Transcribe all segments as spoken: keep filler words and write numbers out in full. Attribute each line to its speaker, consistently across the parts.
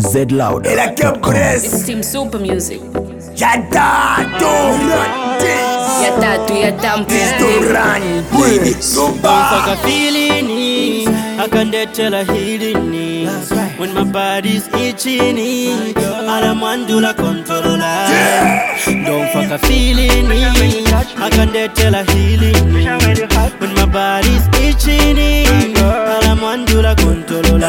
Speaker 1: Z Louder.
Speaker 2: It's Team Super Music.
Speaker 3: Yatato
Speaker 2: Yatatu yatampu
Speaker 3: Run
Speaker 4: Super feeling I can't tell a healing when my body's itching. All I'm on do la control. Don't fuck a feeling I can't tell a healing when my body's itching. All I'm on do la control.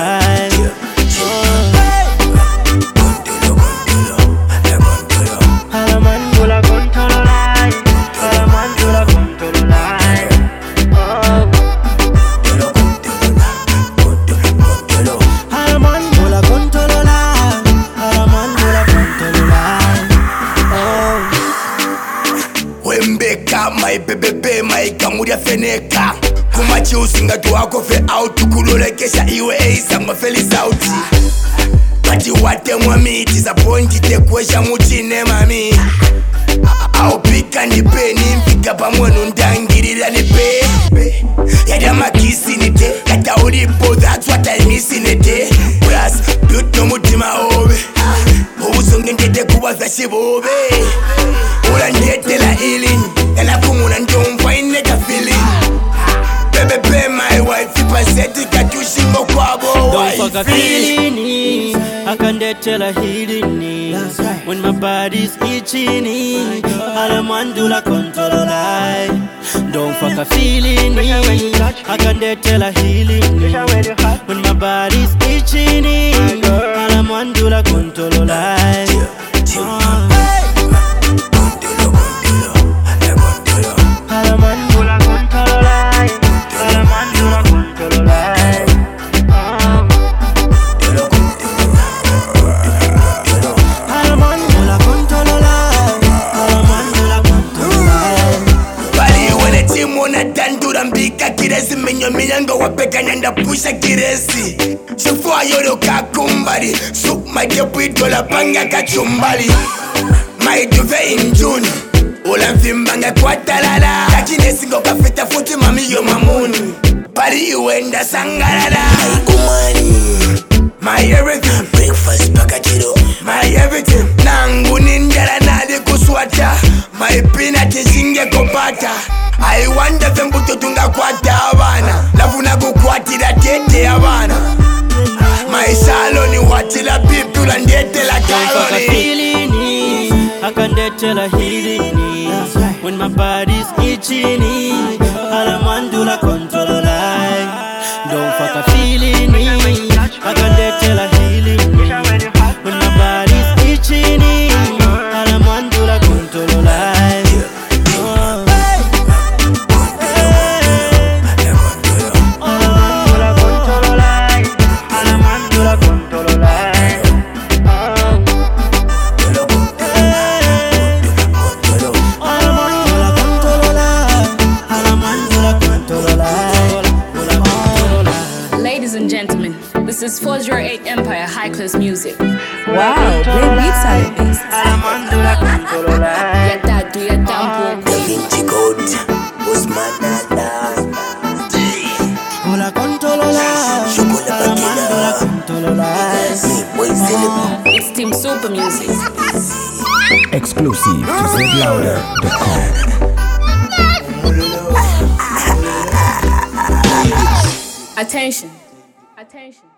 Speaker 3: My baby, my kamuria feneka kumachi usinga tuwako fe out kulolekesha iwe eisa mafeli sauti Pati wate mwami disappointed kwesha mutine mami Au pika nipe nimpika pamwenu ndangirira nipe Yada makisi nite Kata ulipo that's what I miss nite Plus buto mutima obe Ubusungi ndete kubaza shibobe Ula ndete la ilini Ela kumuna ndumva ineka feeling Baby be my wife Ipasetika tushingo kwabo
Speaker 4: Don't fuck a feeling I can't tell a healing when my body's itching. All I'm on do la control. Don't fuck a feeling I can't tell a healing when my body's itching. All I'm on do la control.
Speaker 3: Mbika kiresi menyo miyango wapeka nyanda pusha kiresi Shufua yoro kakumbari Soup majepu itola panga kachumbali Maiduve in June Ula mfimbanga kwa talala Kachinesi ngo kafeta futi mami yo mamuni Pari iwenda sangarala My umani My everything Breakfast paka jiro My everything Nangu ninjara nadi kuswata My peanut ishinge kopata I wonder if mbuto tunga kwata abana Lafuna kukwatira tete abana My saloni watila pipula ndete la kaloni
Speaker 4: feeling I can't tell a healing when my body's itching. All I'm on do la control. Don't fuck a feeling I can't tell a healing when my body's itching. All I'm on do la control.
Speaker 2: This is four oh eight Empire High Class Music.
Speaker 5: Wow, great beats are this.
Speaker 2: Yatatu yatampu
Speaker 3: Da Vinci Code Usmanada
Speaker 4: Ola controlola
Speaker 3: Chocola Bakila Boy Celeb
Speaker 2: It's Team Super Music.
Speaker 1: Exclusive to Z Louder dot com.
Speaker 2: Attention. Attention.